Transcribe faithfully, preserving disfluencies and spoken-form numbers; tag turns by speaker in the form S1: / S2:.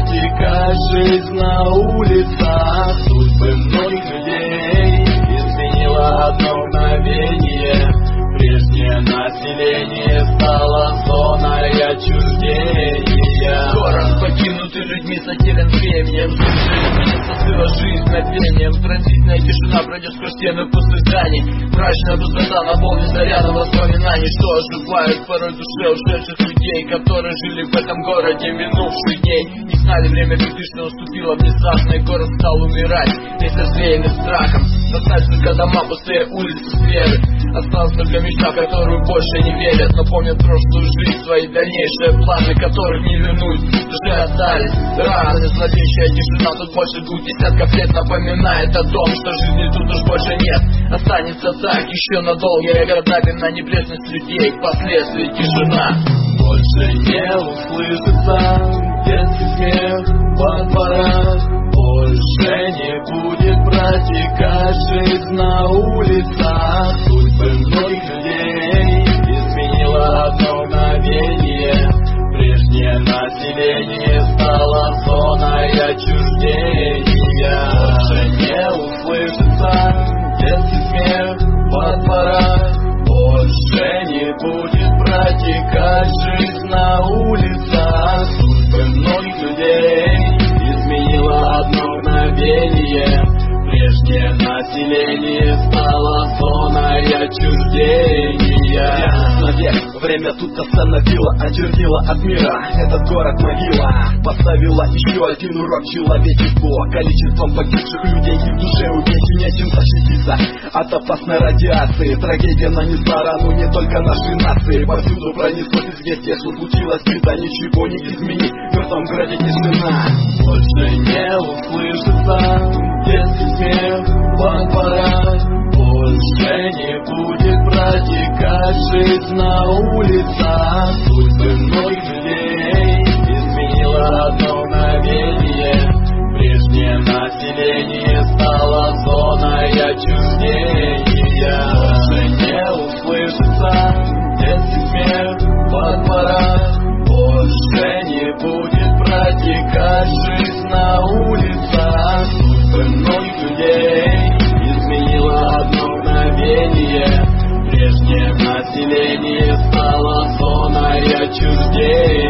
S1: протекать жизнь на улицах. Судьбы многих людей изменило одно мгновение. Прежнее население стало зоной отчуждения.
S2: Город, покинутый людьми, затерян временем. Застыла жизнь мгновением. Транзитная тишина пройдет сквозь стены пустых зданий. Мрачная пустота наполнит зарядом воспоминаний, что оживают порой в душе ушедших людей, которые жили в этом городе минувших дней. Не знали, время бездышно уступило внезапно, и город стал умирать, весь развеянный страхом. Остались только дома, пустые улицы, сферы. Осталась только мечта, в которую больше не верят, но помнят прошлую жизнь, свои дальнейшие планы, которых не вернуть. Уже остались раны, зловещая тишина тут больше двух десятков лет напоминает о том, что жизни тут уж больше нет. Останется так еще на долгие года, на небрежность людей, впоследствии тишина.
S1: Больше не услышится детский смех во дворах. Больше не будет протекать жизнь на улицах. Судьбы многих людей изменило одно мгновение. Прежнее население стало зоной отчуждения. Больше не услышится детский смех во дворах. Больше не будет протекать жизнь на улицах. Судьбы многих людей изменило одно мгновение. Прежнее население стало зоной отчуждения.
S3: Навек время тут остановило, очертило от мира этот город могила. Поставила еще один урок человечеству. Количеством погибших людей и в душе у печи нечем защититься от опасной радиации. Трагедия нанесла рану не только нашей нации. Повсюду пронеслось известие, что случилось беда. Ничего не изменить, в мертвом городе тишина.
S1: Больше не услышится детский смех во дворах. Больше не будет протекать жизнь на улицах. Судьбы многих людей изменило одно мгновение. Прежнее население стало зоной отчуждения. Больше не услышится детский смех во дворах. Больше не будет протекать жизнь на улицах. Судьбы многих людей изменило одно мгновение. Прежнее население стало зоной отчуждения.